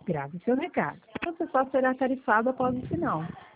Grave seu recado. Você só será tarifado após o sinal.